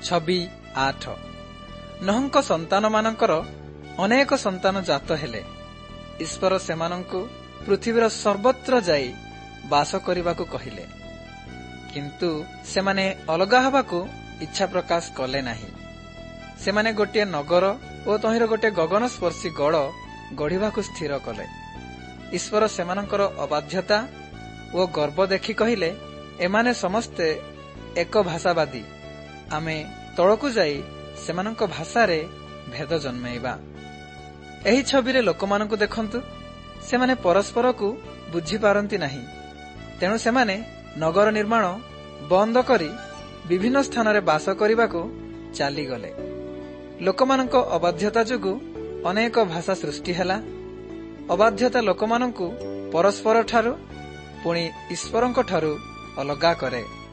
6:8। ନୋହଙ୍କ ସନ୍ତାନମାନଙ୍କର ଅନେକ ସନ୍ତାନ ଜାତ ହେଲେ। ଈଶ୍ୱର ସେମାନଙ୍କୁ ପୃଥିବୀର ସର୍ବତ୍ର ଯାଇ ବାସ କରିବାକୁ କହିଲେ, କିନ୍ତୁ ସେମାନେ ଅଲଗା ହେବାକୁ ଇଚ୍ଛା ପ୍ରକାଶ କଲେ ନାହିଁ। ସେମାନେ ଗୋଟିଏ ନଗର ଓ ତହିଁର ଗୋଟିଏ ଗଗନସ୍ପର୍ଶୀ ଗଡ଼ ଗଢ଼ିବାକୁ ସ୍ଥିର କଲେ। ଈଶ୍ୱର ସେମାନଙ୍କର ଅବାଧ୍ୟତା ଓ ଗର୍ବ ଦେଖି କହିଲେ, ଏମାନେ ସମସ୍ତେ ଏକ ଭାଷାବାଦୀ, ଆମେ ତଳକୁ ଯାଇ ସେମାନଙ୍କ ଭାଷାରେ ଭେଦ ଜନ୍ମାଇବା। ଏହି ଛବିରେ ଲୋକମାନଙ୍କୁ ଦେଖନ୍ତୁ, ସେମାନେ ପରସ୍ପରକୁ ବୁଝିପାରନ୍ତି ନାହିଁ। ତେଣୁ ସେମାନେ ନଗର ନିର୍ମାଣ ବନ୍ଦ କରି ବିଭିନ୍ନ ସ୍ଥାନରେ ବାସ କରିବାକୁ ଚାଲିଗଲେ। ଲୋକମାନଙ୍କ ଅବାଧ୍ୟତା ଯୋଗୁଁ ଅନେକ ଭାଷା ସୃଷ୍ଟି ହେଲା। ଅବାଧ୍ୟତା ଲୋକମାନଙ୍କୁ ପରସ୍ପରଠାରୁ ପୁଣି ଈଶ୍ୱରଙ୍କଠାରୁ ଅଲଗା କରେ।